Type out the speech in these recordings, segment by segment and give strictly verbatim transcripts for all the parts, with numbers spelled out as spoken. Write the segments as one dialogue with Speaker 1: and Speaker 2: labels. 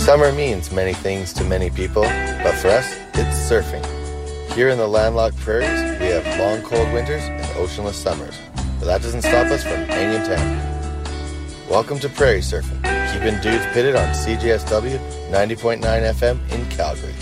Speaker 1: Summer means many things to many people, but for us, it's surfing. Here in the landlocked prairies, we have long cold winters and oceanless summers, but that doesn't stop us from hanging town. Welcome to Prairie Surfing, keeping dudes pitted on C J S W ninety point nine F M in Calgary.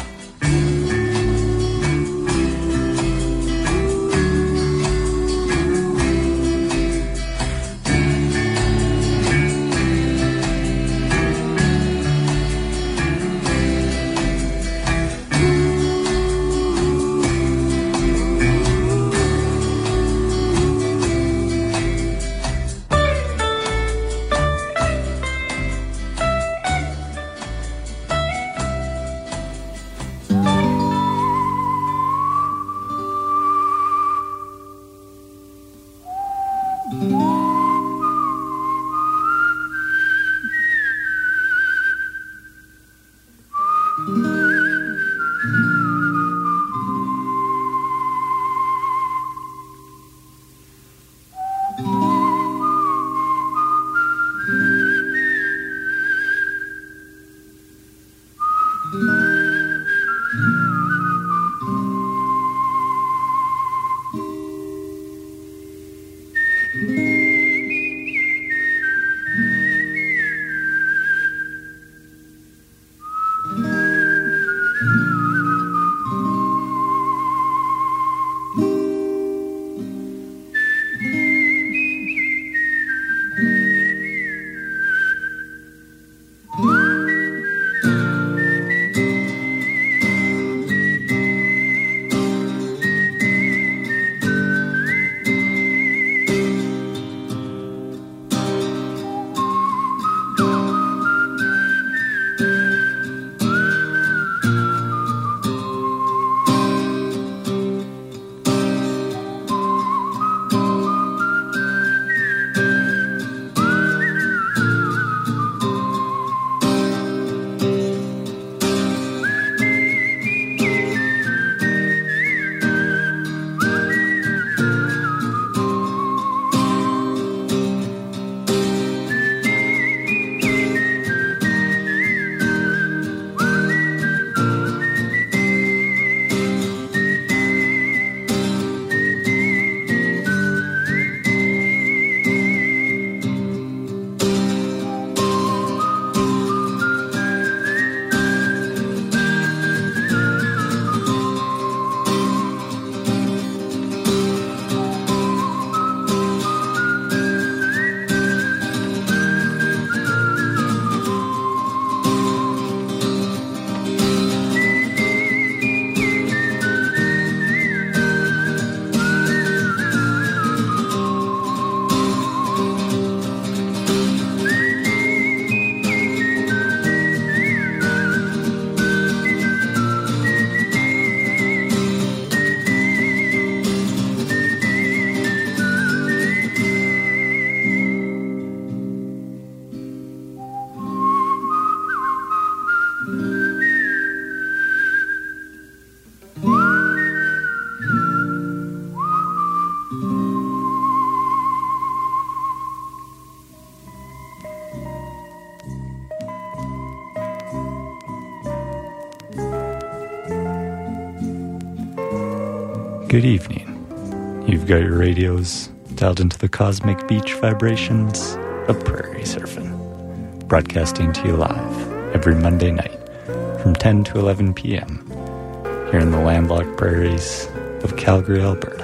Speaker 2: Good evening. You've got your radios dialed into the cosmic beach vibrations of Prairie Surfing, broadcasting to you live every Monday night from ten to eleven p.m. here in the landlocked prairies of Calgary, Alberta.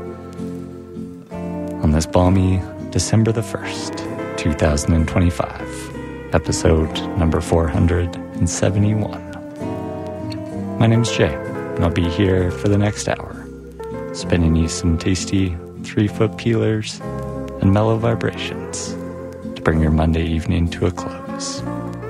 Speaker 2: On this balmy December the first, twenty twenty-five, episode number four hundred seventy-one. My name's Jay, and I'll be here for the next hour, spinning you some tasty three-foot peelers and mellow vibrations to bring your Monday evening to a close.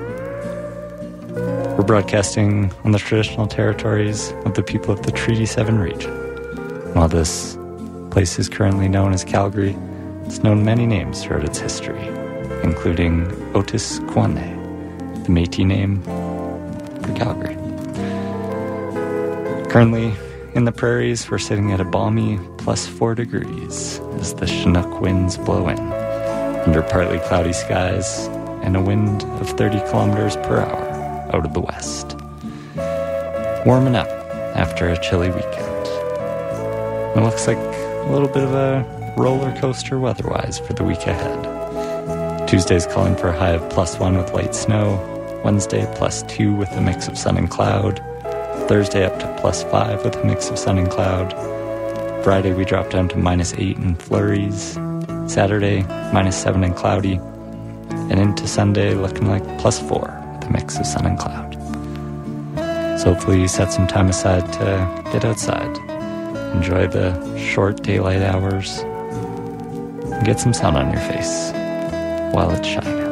Speaker 2: We're broadcasting on the traditional territories of the people of the Treaty seven region. While this place is currently known as Calgary, it's known many names throughout its history, including Otis Kwane, the Métis name for Calgary. Currently, in the prairies, we're sitting at a balmy plus four degrees as the Chinook winds blow in, under partly cloudy skies and a wind of thirty kilometers per hour out of the west. Warming up after a chilly weekend. It looks like a little bit of a roller coaster weather-wise for the week ahead. Tuesday's calling for a high of plus one with light snow. Wednesday, plus two with a mix of sun and cloud. Thursday up to plus five with a mix of sun and cloud. Friday we drop down to minus eight and flurries. Saturday, minus seven and cloudy. And into Sunday looking like plus four with a mix of sun and cloud. So hopefully you set some time aside to get outside. Enjoy the short daylight hours. And get some sun on your face while it's shining.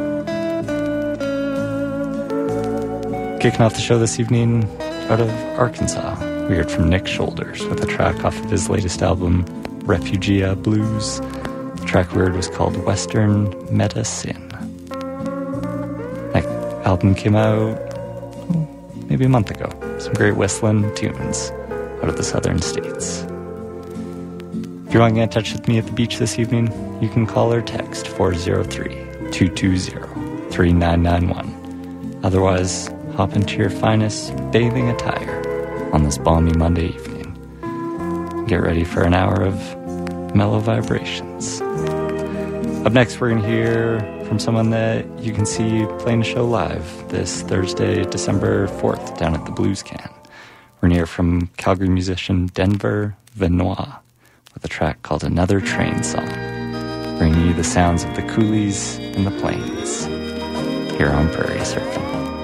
Speaker 2: Kicking off the show this evening out of Arkansas, we heard from Nick Shoulders with a track off of his latest album, Refugia Blues. The track we heard was called Western Meta Sin. That album came out oh, maybe a month ago. Some great whistling tunes out of the southern states. If you want to get in touch with me at the beach this evening, you can call or text four oh three, two two zero, three nine nine one. Otherwise, hop into your finest bathing attire on this balmy Monday evening. Get ready for an hour of mellow vibrations. Up next, we're going to hear from someone that you can see playing a show live this Thursday, December fourth, down at the Blues Can. We're going to hear from Calgary musician Denver Venois with a track called Another Train Song, bringing you the sounds of the coulees and the plains here on Prairie Surfing.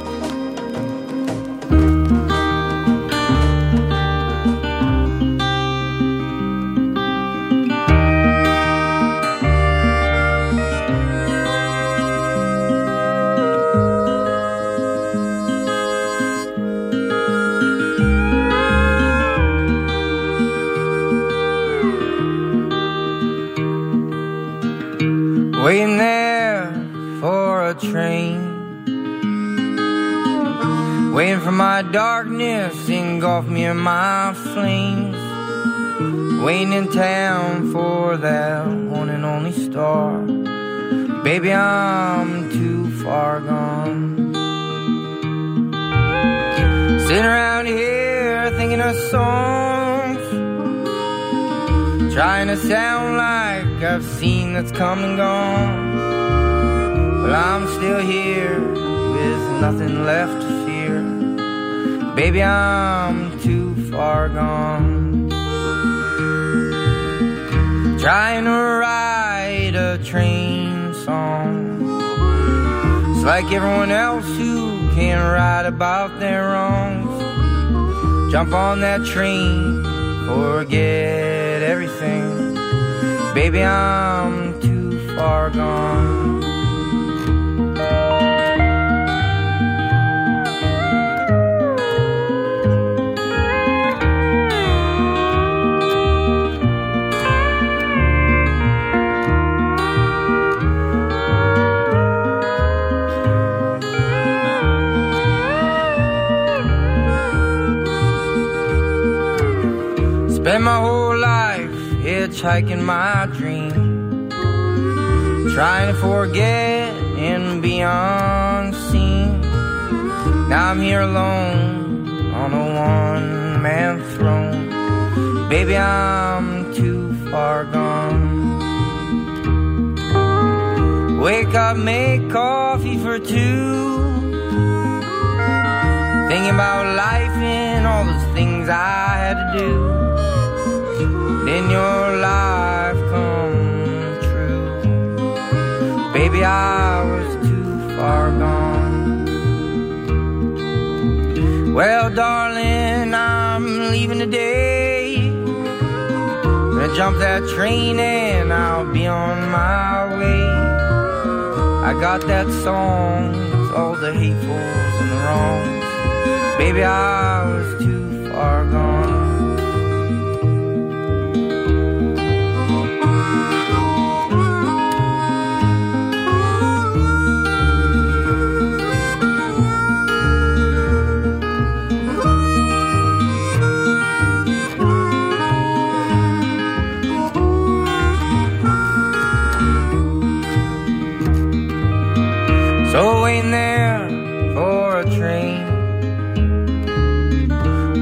Speaker 3: Waiting there for a train, waiting for my darkness to engulf me in my flames, waiting in town for that one and only star. Baby, I'm too far gone. Sitting around here thinking of songs, trying to sound like I've seen that's come and gone. Well, I'm still here with nothing left to fear. Baby, I'm too far gone. Trying to write a train song. It's like everyone else who can't write about their wrongs. Jump on that train, forget everything. Baby, I'm too far gone. Spent my whole life hitchhiking my dream, trying to forget and be unseen. Now I'm here alone on a one-man throne. Baby, I'm too far gone. Wake up, make coffee for two, thinking about life and all those things I had to do. Then your life come true. Baby, I was too far gone. Well, darling, I'm leaving today. Gonna jump that train and I'll be on my way. I got that song with all the hatefuls and the wrongs. Baby, I was too far gone. So waiting there for a train,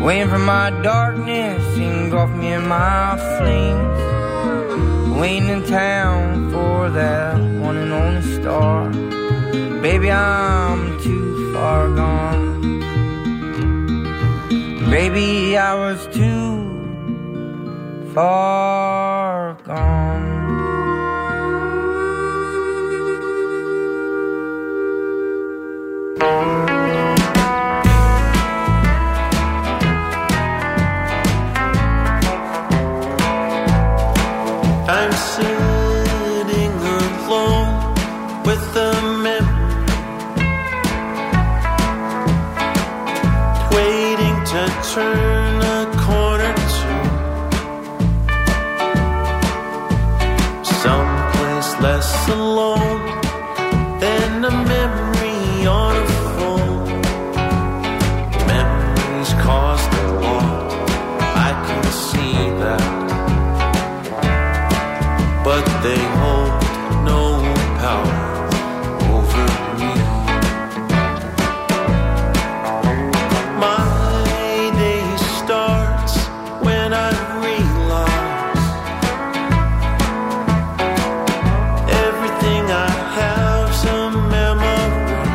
Speaker 3: waiting for my darkness, engulf me in my flames, waiting in town for that one and only star. Baby, I'm too far gone. Baby, I was too far gone.
Speaker 4: I'm sitting alone with a memory, waiting to turn a corner to someplace less alone than a memory on a phone. Memories cost a lot, I can see that, but they hold no power over me. My day starts when I realize everything I have's a memory.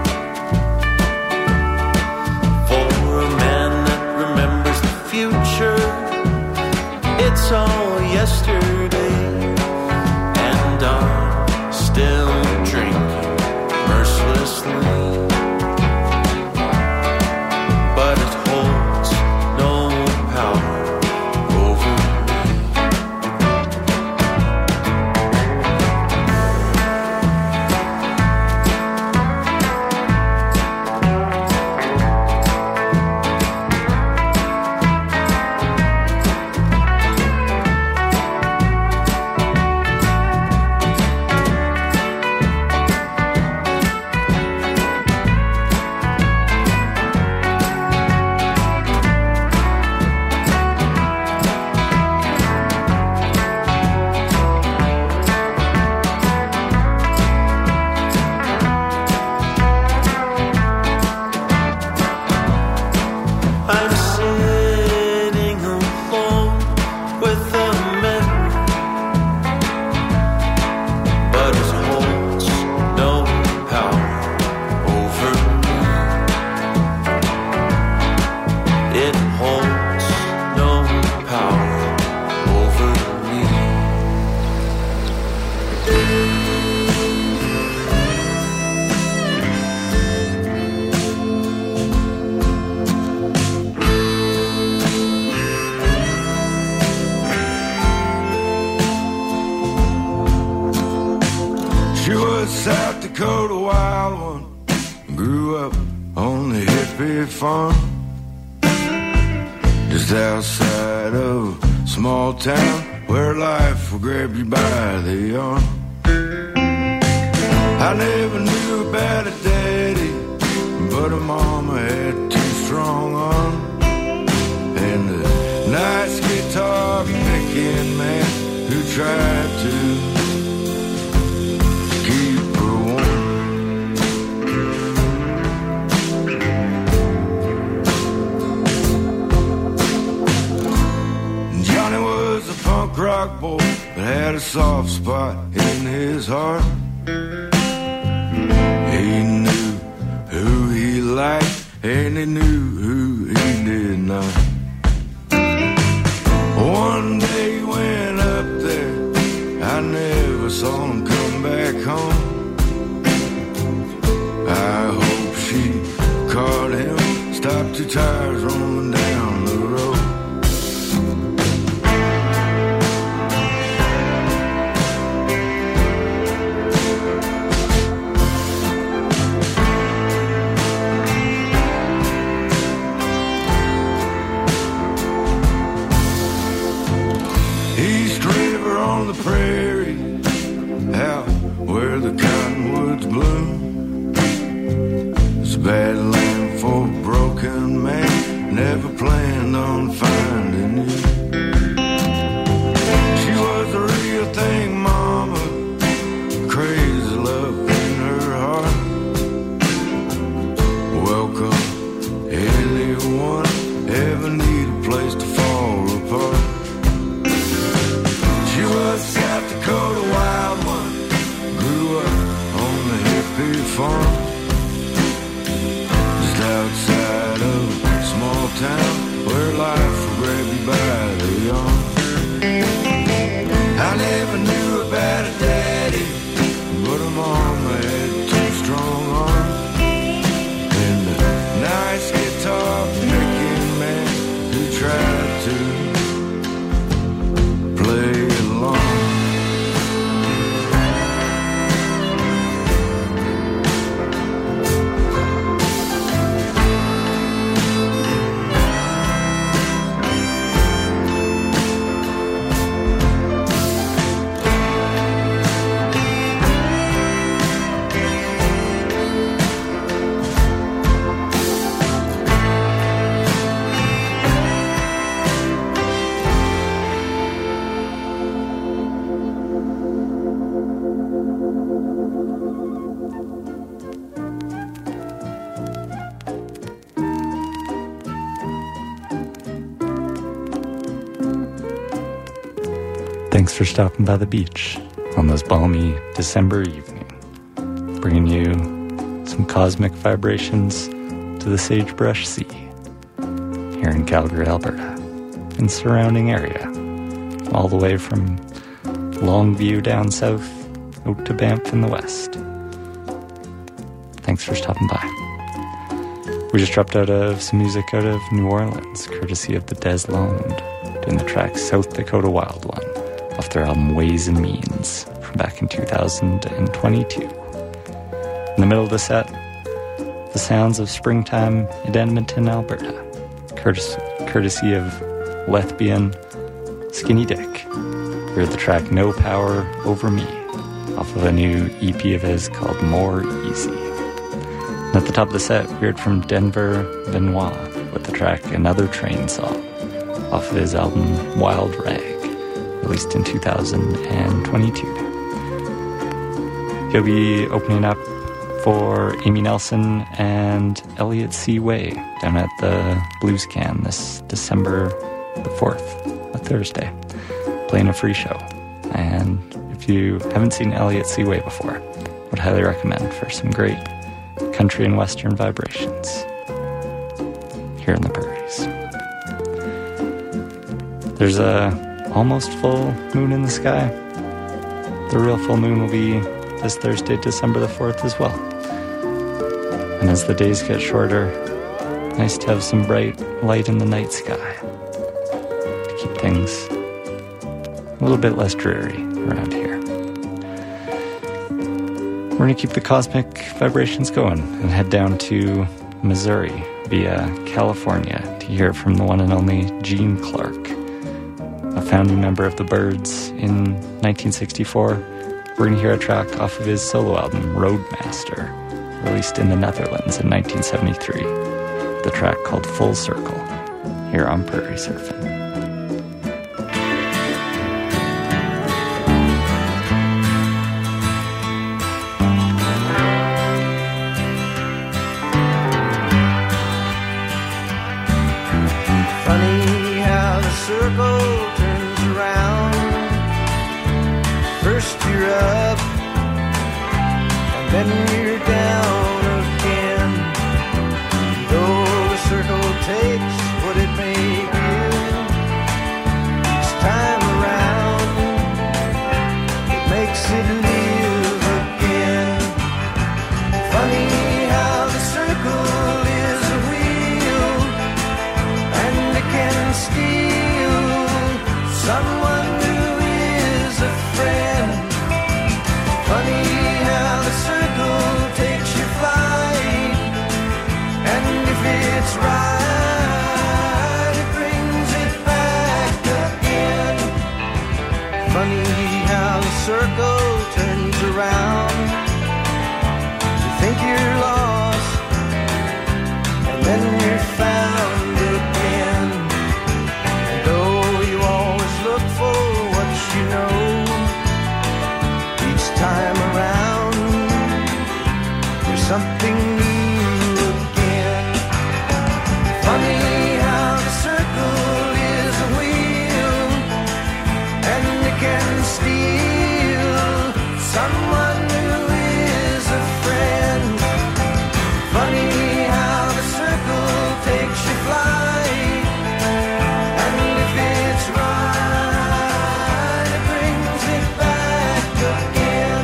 Speaker 4: For a man that remembers the future, it's all yesterday. And I'm still drinking mercilessly, but it holds no power over me. I'm sitting alone with a memory, but it holds no power over me. It holds no power over me.
Speaker 5: She was South Dakota wild one, grew up on the hippie farm, just outside of a small town where life will grab you by the arm. I never knew about a daddy, but a mama had two strong arms, and the nice guitar picking man who tried to keep her warm. Johnny was a punk rock boy that had a soft spot in his heart. He knew who he liked and he knew who he did not. One day he went up there, I never saw him come back home. I hope she caught him, stopped two tires rolling down the road. East River on the prairie, out where the cottonwoods bloom. It's a bad land for a broken man, never planned on finding you. She was the real thing, mama, crazy love in her heart. Welcome, anyone ever
Speaker 2: Thanks for stopping by the beach on this balmy December evening, bringing you some cosmic vibrations to the Sagebrush Sea here in Calgary, Alberta, and surrounding area, all the way from Longview down south out to Banff in the west. Thanks for stopping by. We just dropped out of some music out of New Orleans, courtesy of the Des Londe, doing the track South Dakota Wild One off their album Ways and Means from back in two thousand twenty-two. In the middle of the set, the sounds of springtime in Edmonton, Alberta, courtesy, courtesy of Lesbian Skinny Dick. We heard the track No Power Over Me off of a new E P of his called More Easy. And at the top of the set, we heard from Denver Benoit with the track Another Train Song off of his album Wild Rag, released in two thousand twenty-two. He'll be opening up for Amy Nelson and Elliot C. Way down at the Blues Can this December the fourth, a Thursday, playing a free show. And if you haven't seen Elliot C. Way before, I would highly recommend for some great country and western vibrations here in the prairies. There's a almost full moon in the sky. The real full moon will be this Thursday, December the fourth as well. And as the days get shorter, nice to have some bright light in the night sky to keep things a little bit less dreary around here. We're going to keep the cosmic vibrations going and head down to Missouri via California to hear from the one and only Gene Clark, a founding member of the Byrds in nineteen sixty-four. We're going to hear a track off of his solo album, Roadmaster, released in the Netherlands in nineteen seventy-three. The track called Full Circle, here on Prairie Surfing.
Speaker 4: Funny how the circle turns around. First you're up, and then you're down again. Though the circle takes what it may give, each time around it makes it live again. Funny how the circle is a wheel, and it can steal someone who is a friend. Funny how the circle takes your flight, and if it's right, it brings it back again. Funny how the circle turns around. You think you're lost, and then you're found again. And though you always look for what you know, each time around there's something new again. Funny how the circle is a wheel, and it can steal someone who is a friend. Funny how the circle takes your flight, and if it's right, it brings it back again.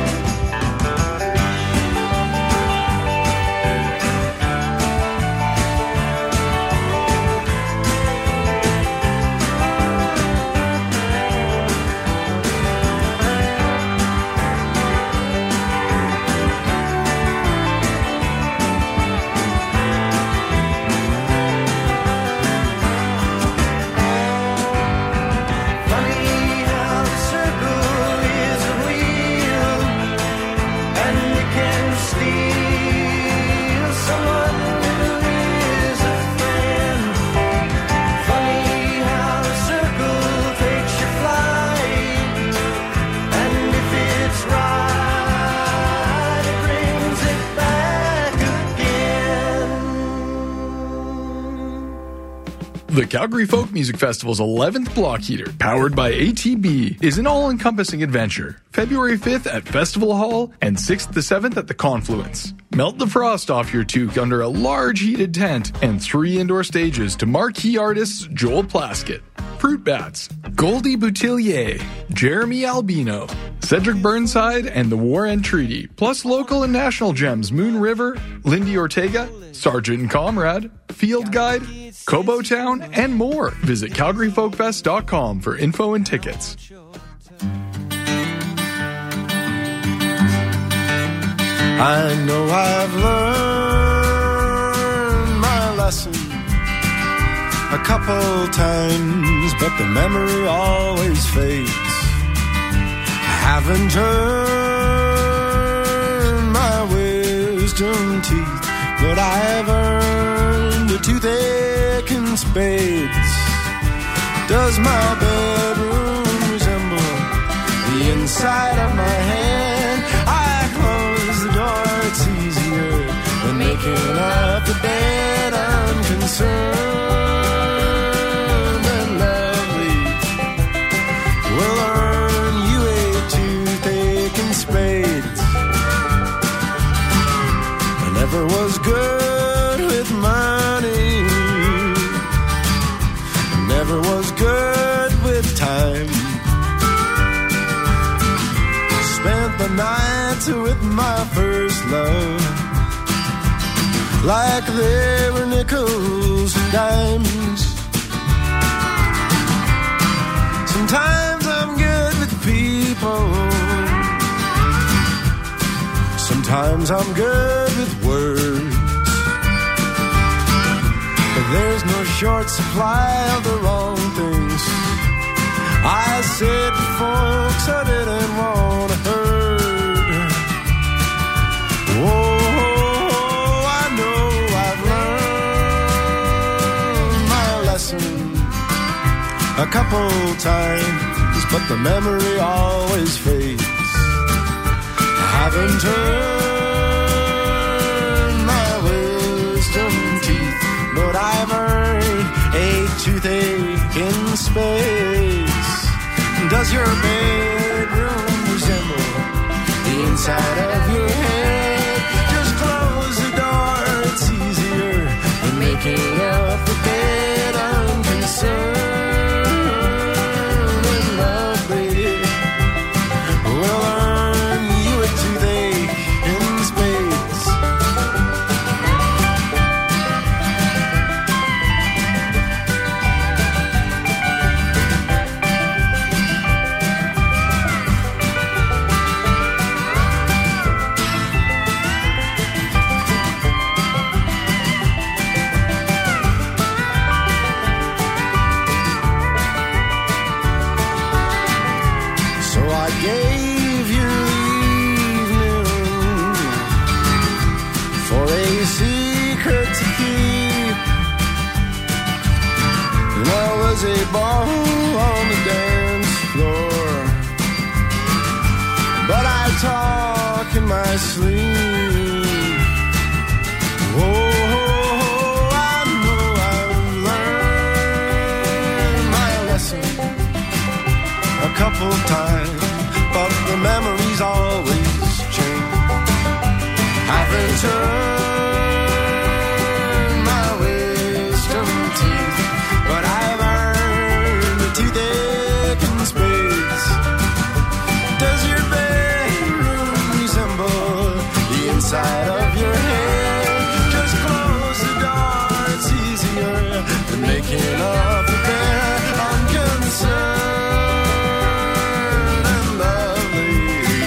Speaker 6: The Calgary Folk Music Festival's eleventh Block Heater, powered by A T B, is an all-encompassing adventure. February fifth at Festival Hall and sixth to seventh at the Confluence. Melt the frost off your toque under a large heated tent and three indoor stages to marquee artists Joel Plaskett, Fruit Bats, Goldie Boutillier, Jeremy Albino, Cedric Burnside, and the War and Treaty, plus local and national gems Moon River, Lindy Ortega, Sergeant and Comrade, Field Guide, Cobo Town, and more. Visit calgary folk fest dot com for info and tickets.
Speaker 4: I know I've learned my lesson a couple times, but the memory always fades. I haven't earned my wisdom teeth, but I've earned a toothache in spades. Does my bedroom resemble the inside of my hand? I close the door, it's easier than making up the bed. I'm concerned and lovely will earn you a toothache in spades. I never was good with money, never was good with time. Spent the nights with my first love like they were nickels and dimes. Sometimes I'm good with people, sometimes I'm good with words, but there's no short supply of the wrong things I said to folks I didn't want to heard. Oh, I know I've learned my lesson a couple times, but the memory always fades. I haven't earned my wisdom teeth, but I've earned a toothache in space. Does your bedroom resemble the inside of your head? Just close the door, it's easier than making up the bed. I'm concerned and lovely will earn you a toothache in spades. Gave you evening for a secret to keep, and I was a ball on the dance floor, but I talk in my sleep. Oh, I know I've learned my lesson a couple times, but the memories always change. Haven't earned my wisdom teeth, but I've earned a toothache in spades. Does your bedroom resemble the inside of your head? Just close the door, it's easier than making up the bed. I'm concerned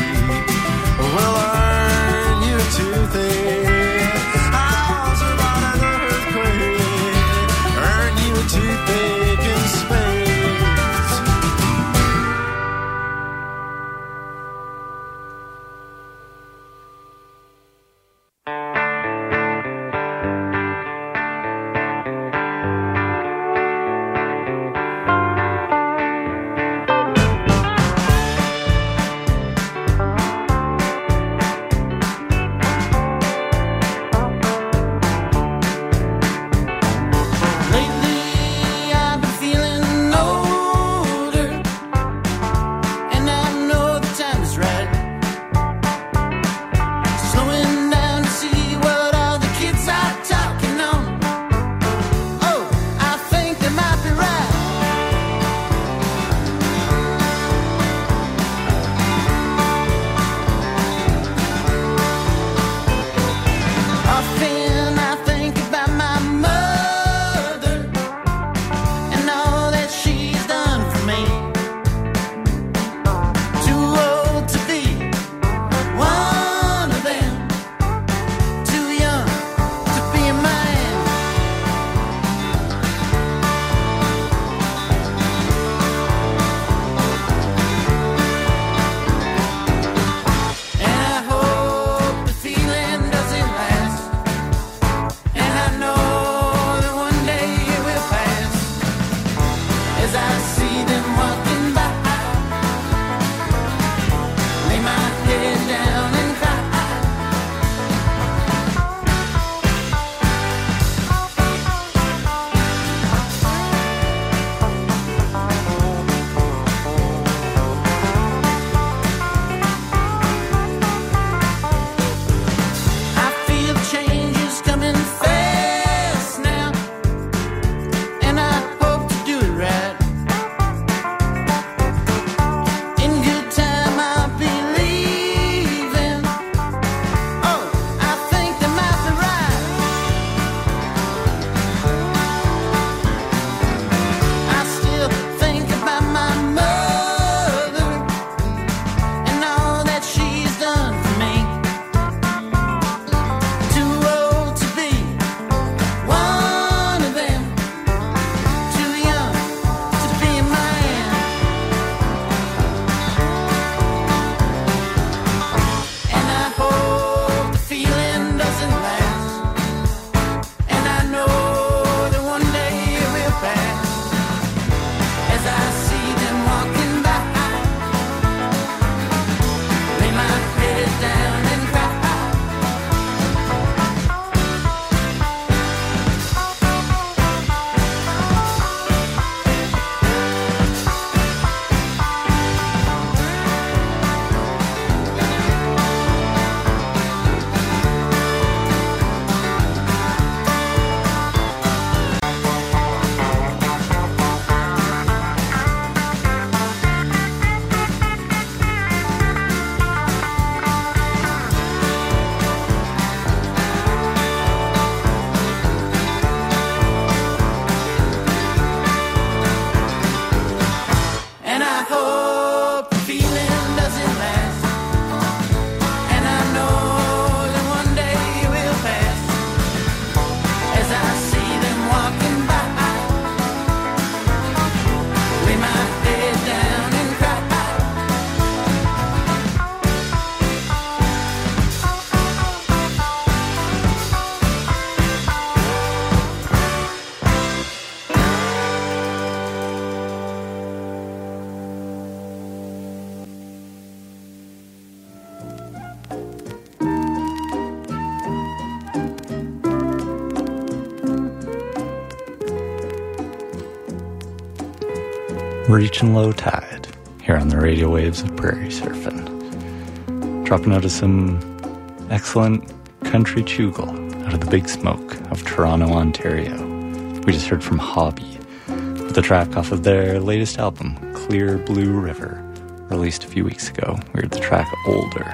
Speaker 2: Reaching low tide here on the radio waves of Prairie Surfing. Dropping out of some excellent country chugel out of the Big Smoke of Toronto, Ontario. We just heard from Hobby with the track off of their latest album, Clear Blue River, released a few weeks ago. We heard the track Older.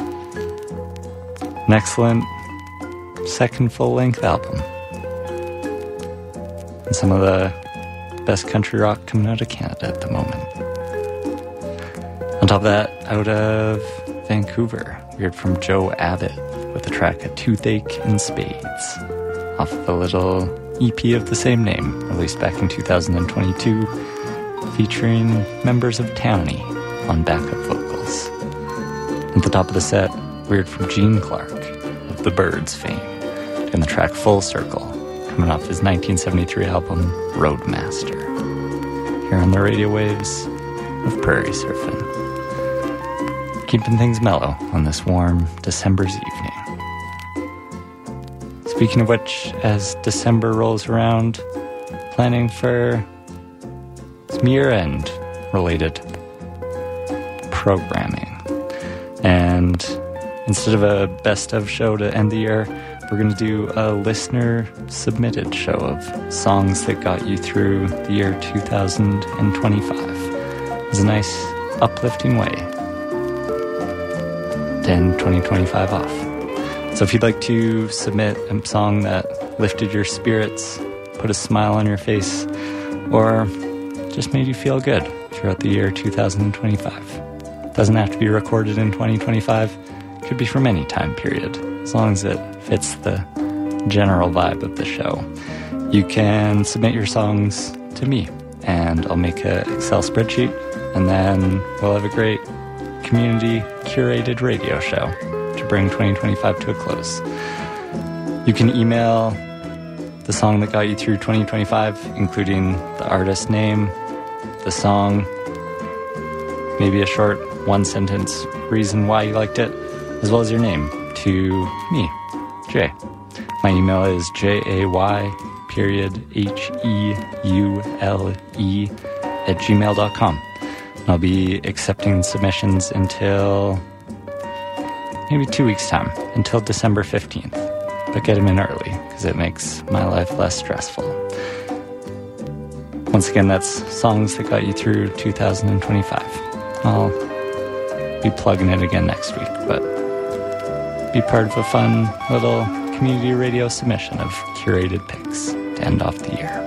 Speaker 2: An excellent second full-length album. And some of the best country rock coming out of Canada at the moment. On top of that, out of Vancouver, we heard from Joe Abbott with the track A Toothache in Spades, off of a little E P of the same name, released back in two thousand twenty-two, featuring members of Townie on backup vocals. At the top of the set, we heard from Gene Clark of The Byrds fame, and the track Full Circle, coming off his nineteen seventy-three album Roadmaster, here on the radio waves of Prairie Surfing. Keeping things mellow on this warm December's evening. Speaking of which, as December rolls around, planning for some year-end related programming. And instead of a best-of show to end the year, we're going to do a listener-submitted show of songs that got you through the year two thousand twenty-five. It's a nice, uplifting way to end twenty twenty-five off. So if you'd like to submit a song that lifted your spirits, put a smile on your face, or just made you feel good throughout the year two thousand twenty-five. It doesn't have to be recorded in twenty twenty-five. It could be from any time period, as long as it fits the general vibe of the show. You can submit your songs to me, and I'll make an Excel spreadsheet, and then we'll have a great community curated radio show to bring twenty twenty-five to a close. You can email the song that got you through twenty twenty-five, including the artist name, the song, maybe a short one-sentence reason why you liked it, as well as your name, to me, Jay. My email is jay period H-E-U-L-E at gmail dot com. I'll be accepting submissions until maybe two weeks' time, until December fifteenth. But get them in early, because it makes my life less stressful. Once again, that's songs that got you through two thousand twenty-five. I'll be plugging it again next week, but be part of a fun little community radio submission of curated picks to end off the year.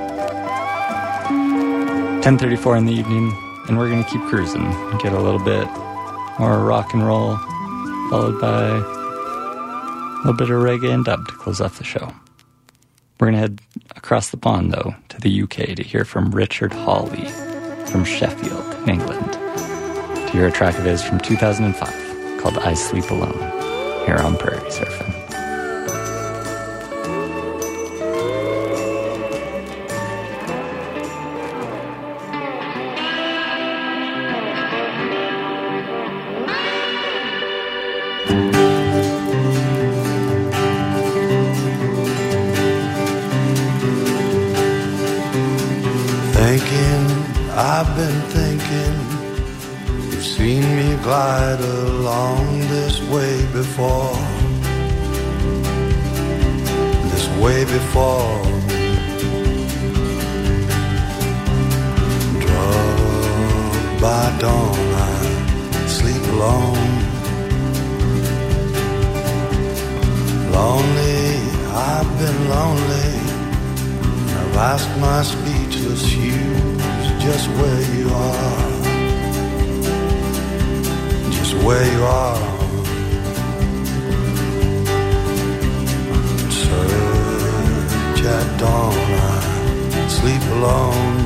Speaker 2: ten thirty-four in the evening, and we're going to keep cruising and get a little bit more rock and roll, followed by a little bit of reggae and dub to close off the show. We're going to head across the pond, though, to the U K to hear from Richard Hawley from Sheffield, in England, to hear a track of his from two thousand five called I Sleep Alone, here on Prairie Surfing.
Speaker 5: I've been thinking, you've seen me glide along this way before, this way before. Drugged by dawn, I sleep alone. Lonely, I've been lonely. I've asked my speechless hues just where you are, just where you are. Search at dawn, I sleep alone.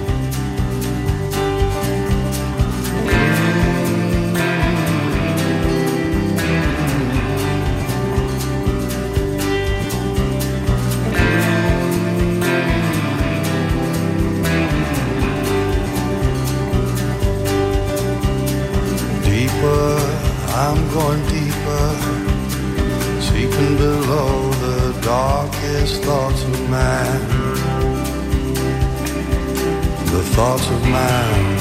Speaker 5: I'm going deeper, seeking below the darkest thoughts of man. The thoughts of mine.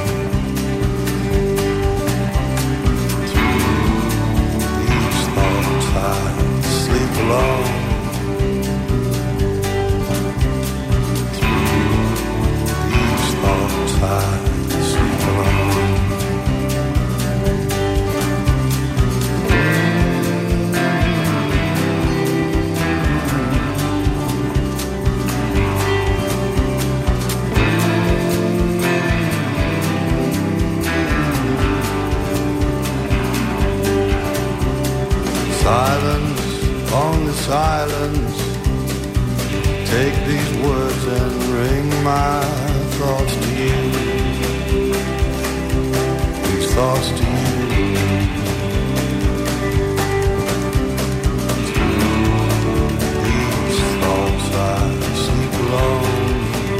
Speaker 5: Through these thoughts I sleep alone. Through these thoughts I sleep alone. Silence on this island. Take these words and bring my thoughts to you. These thoughts to you. Through these thoughts I sleep alone.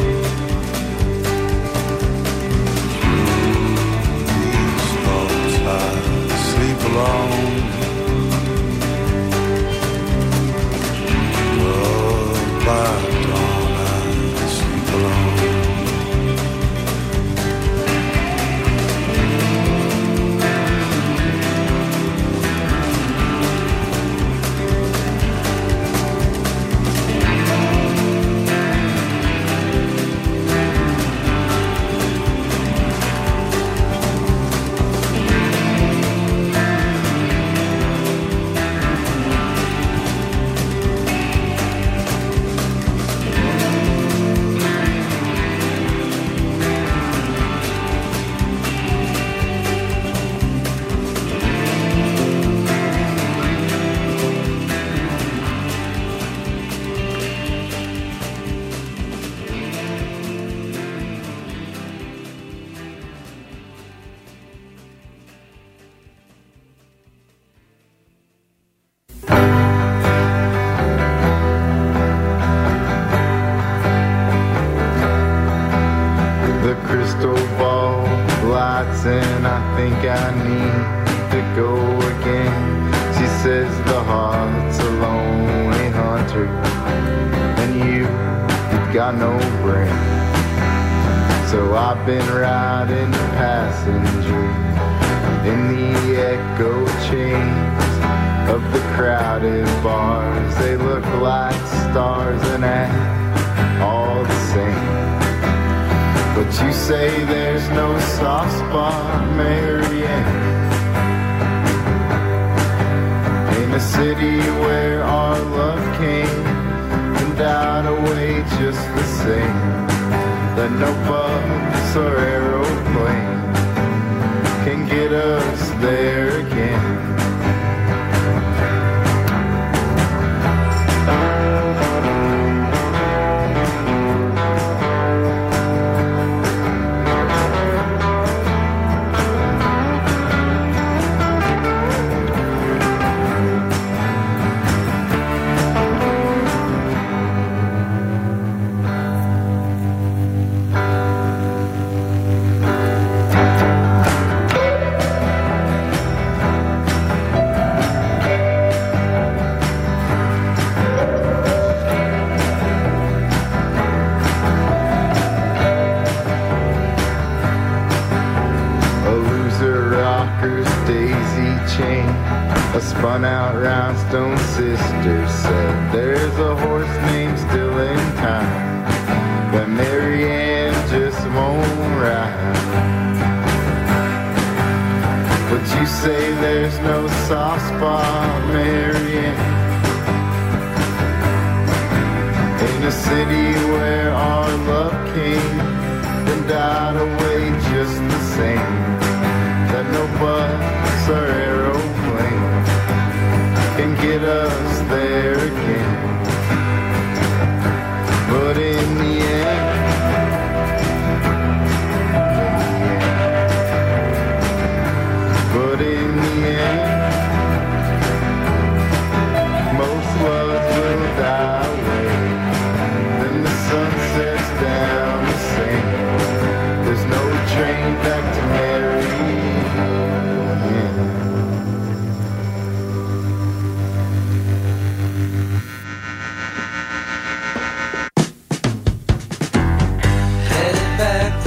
Speaker 5: Through these thoughts I sleep alone. By dawn I sleep alone. And I think I need to go again. She says the heart's a lonely hunter, and you, you've got no brain. So I've been riding passenger in the echo chains of the crowded bars. They look like stars and act all the same. But you say there's no soft spot, Marianne, in a city where our love came and died away just the same. That no bus or aeroplane can get us there again. A spun out rhinestone sister said there's a horse named Still in Time that Marianne just won't ride. But you say there's no soft spot, Marianne, in a city where our love came and died away just the same. That no bus or aeroplane can get us there again. But in the end, but in the end, most loves will die away. Then the sun sets down the same. There's no train back to Mary.
Speaker 7: Headed back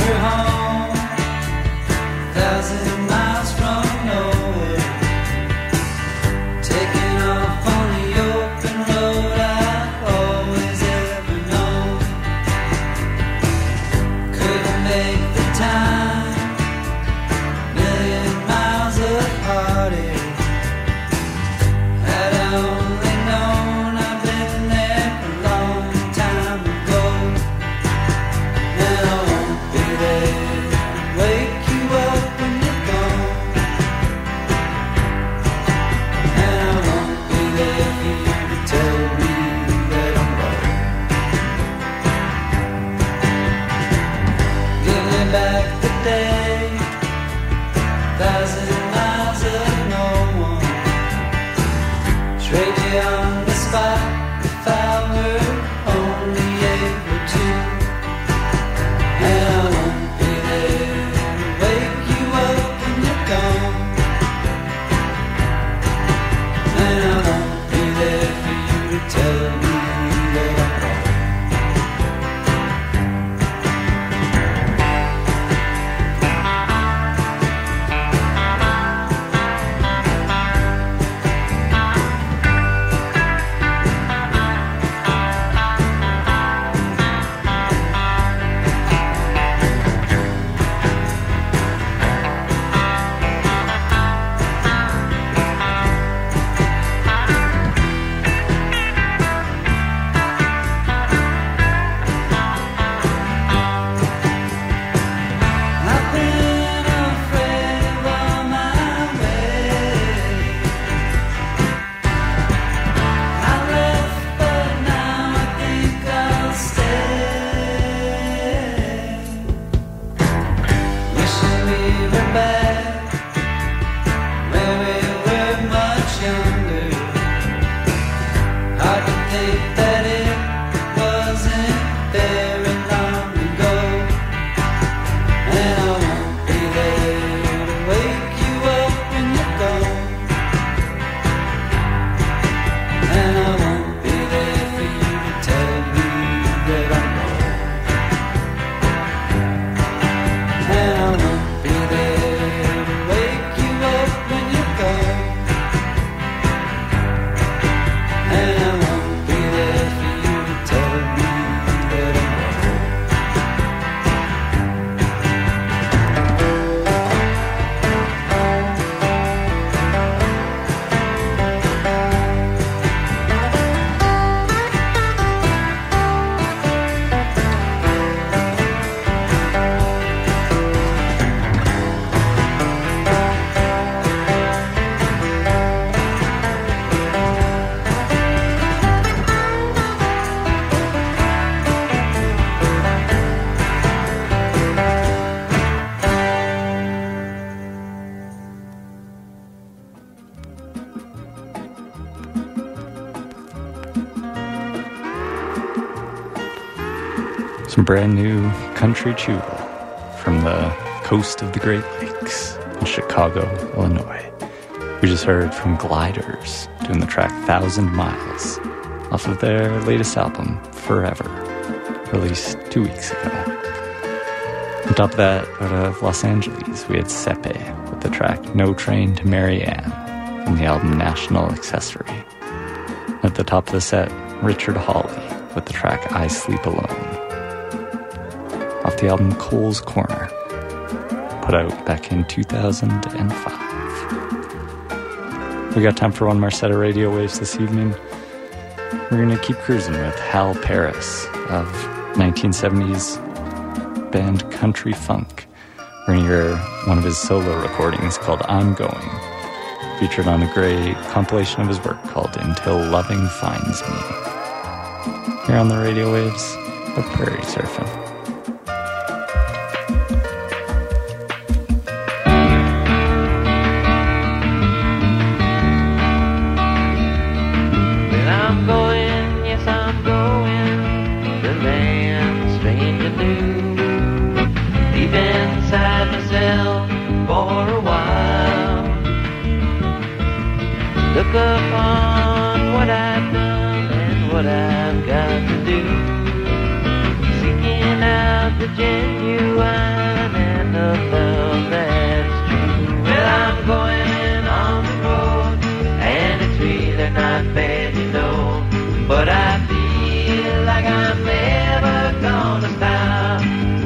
Speaker 2: Some brand new country chewel from the coast of the Great Lakes in Chicago, Illinois. We just heard from Gliders doing the track Thousand Miles off of their latest album, Forever, released two weeks ago. On top of that, out of Los Angeles, we had Sepe with the track No Train to Marianne from the album National Accessory. At the top of the set, Richard Hawley with the track I Sleep Alone off the album Cole's Corner, put out back in two thousand five. We got time for one more set of radio waves this evening. We're going to keep cruising with Hal Paris of nineteen seventies band Country Funk. We're going to hear one of his solo recordings called I'm Going, featured on a great compilation of his work called Until Loving Finds Me. Here on the radio waves of Prairie Surfing.
Speaker 7: Upon what I've done and what I've got to do, seeking out the genuine and the love that's true. Well, I'm going on the road and it's really not bad, you know, but I feel like I'm never gonna stop.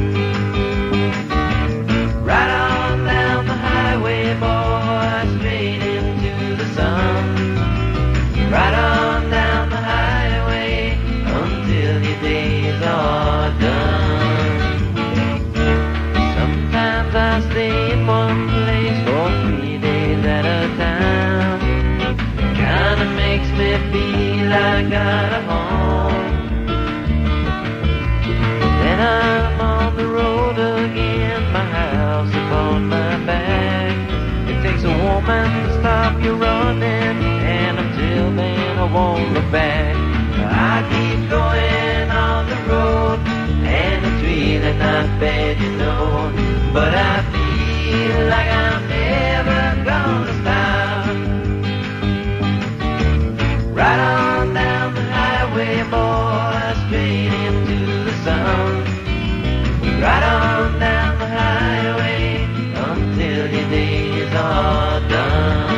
Speaker 7: Right on down the highway, boy, straight into the sun. Right on down the highway until your days are done. Sometimes I stay in one place for three days at a time. Kinda makes me feel I got a home. Then I'm on the road again, my house upon my back. It takes a woman to stop you running, and until then I won't look back. I keep going on the road, and it's really not bad, you know, but I feel like I'm never gonna stop. Right on down the highway, boy, straight into the sun. Right on down the highway until your days are done.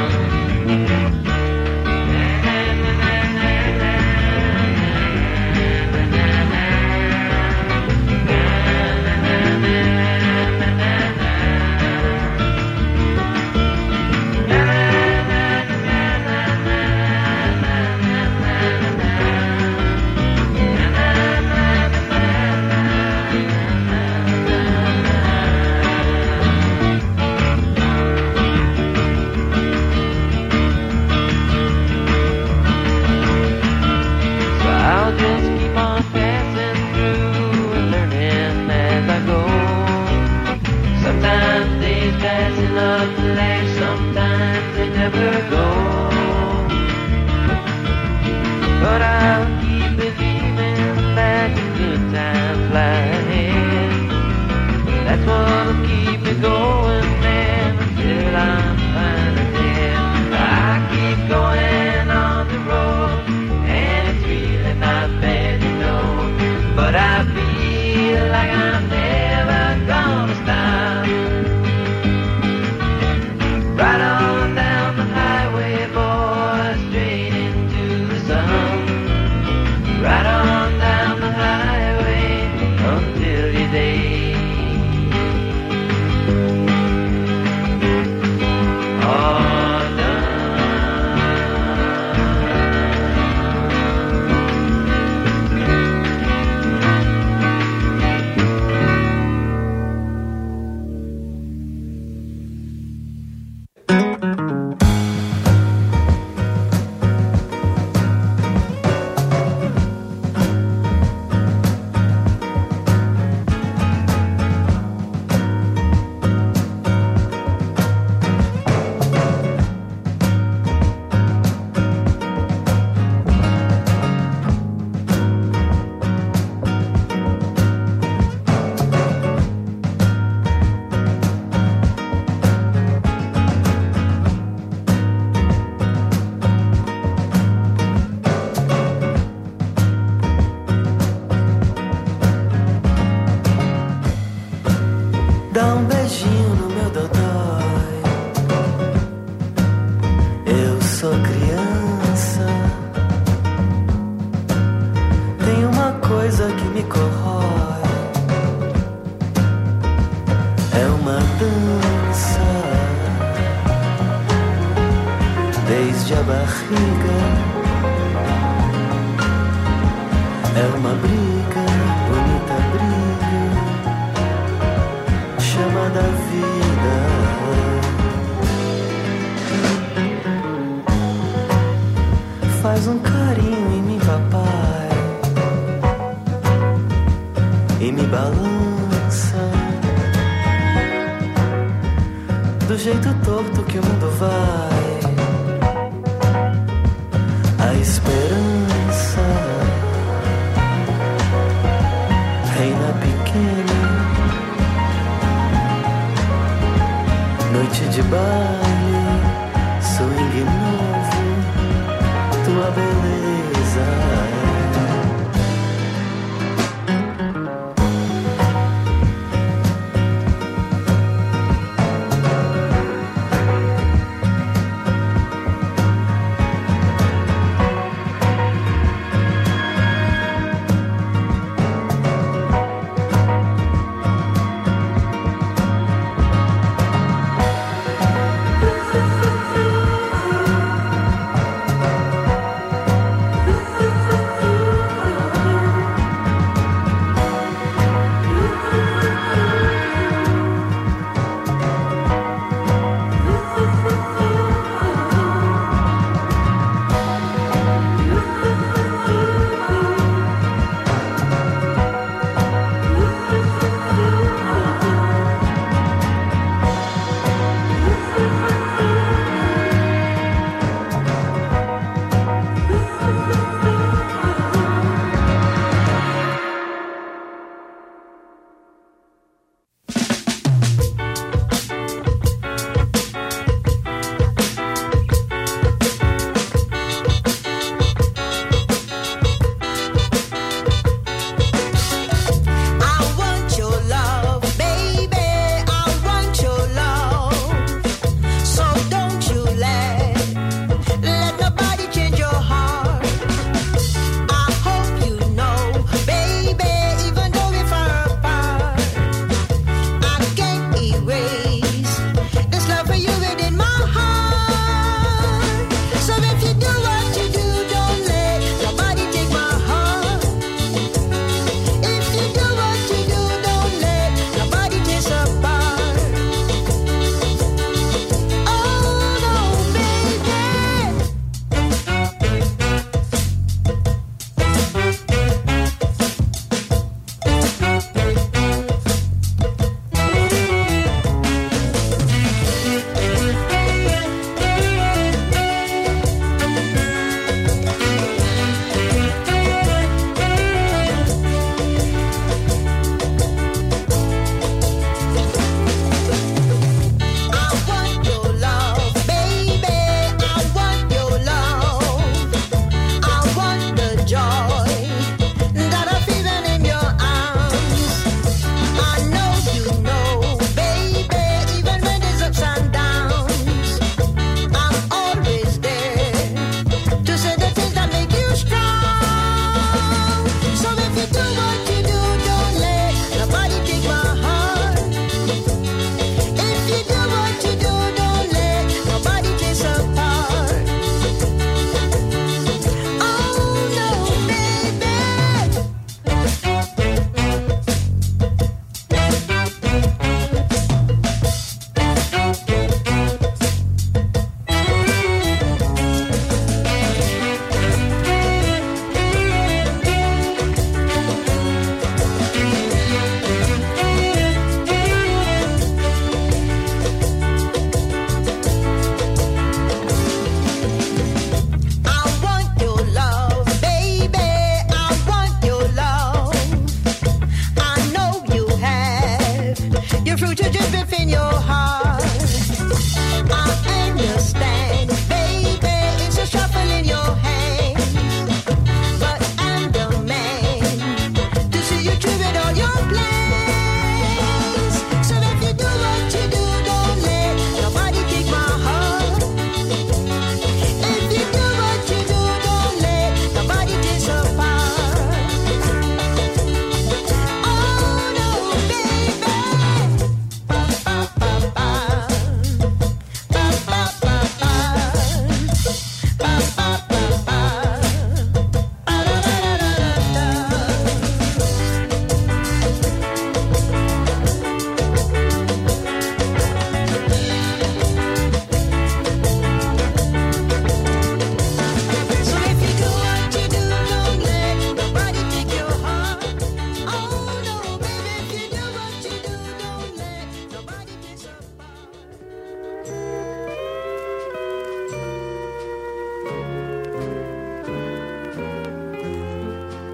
Speaker 7: Sometimes they never go, but I'll keep believing that the good times lie ahead. That's what'll keep me going, man, until I'm finally dead. I keep going on the road, and it's really not bad, you know, but I feel like I'm never gonna stop. Right on down the highway, boy, straight into the sun.
Speaker 4: desde a barriga. É uma briga, bonita briga, chamada vida. Faz um carinho em mim, papai, e me balança do jeito torto que o mundo vai. A esperança reina pequena, noite de baile, swing novo, tua beleza.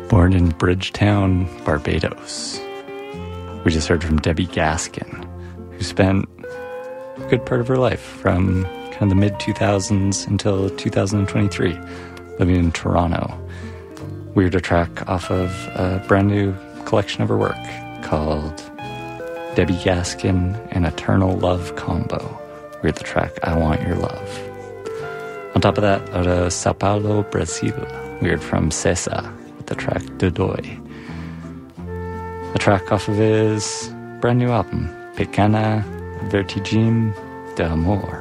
Speaker 2: Born in Bridgetown, Barbados. We just heard from Debbie Gaskin, who spent a good part of her life from kind of the mid two thousands until two thousand twenty-three, living in Toronto. We heard a track off of a brand new collection of her work called Debbie Gaskin and Eternal Love Combo. We heard the track I Want Your Love. On top of that, out of Sao Paulo, Brazil, we heard from Cesa with the track Dodoi. A track off of his brand new album, Pequena Vertigem de Amor.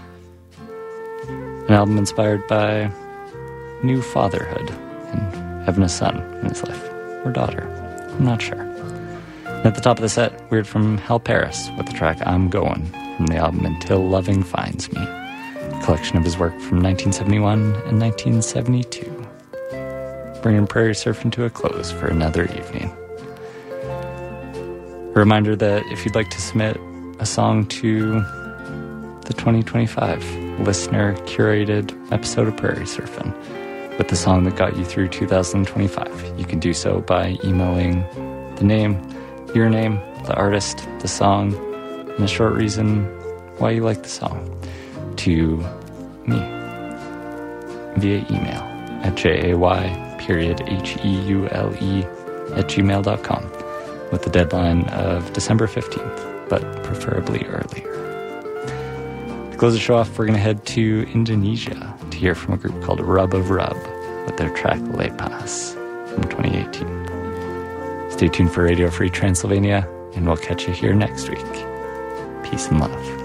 Speaker 2: An album inspired by new fatherhood and having a son in his life, or daughter, I'm not sure. And at the top of the set, we heard from Hal Paris with the track I'm Going from the album Until Loving Finds Me, a collection of his work from nineteen seventy-one and nineteen seventy-two. Bringing Prairie Surfing to a close for another evening. A reminder that if you'd like to submit a song to the twenty twenty-five listener-curated episode of Prairie Surfing with the song that got you through two thousand twenty-five, you can do so by emailing the name, your name, the artist, the song, and a short reason why you like the song to me via email at jay period H-E-U-L-E at gmail dot com with the deadline of December fifteenth, but preferably earlier. To close the show off, we're going to head to Indonesia to hear from a group called Rub of Rub with their track Lepas from twenty eighteen. Stay tuned for Radio Free Transylvania, and we'll catch you here next week. Peace and love.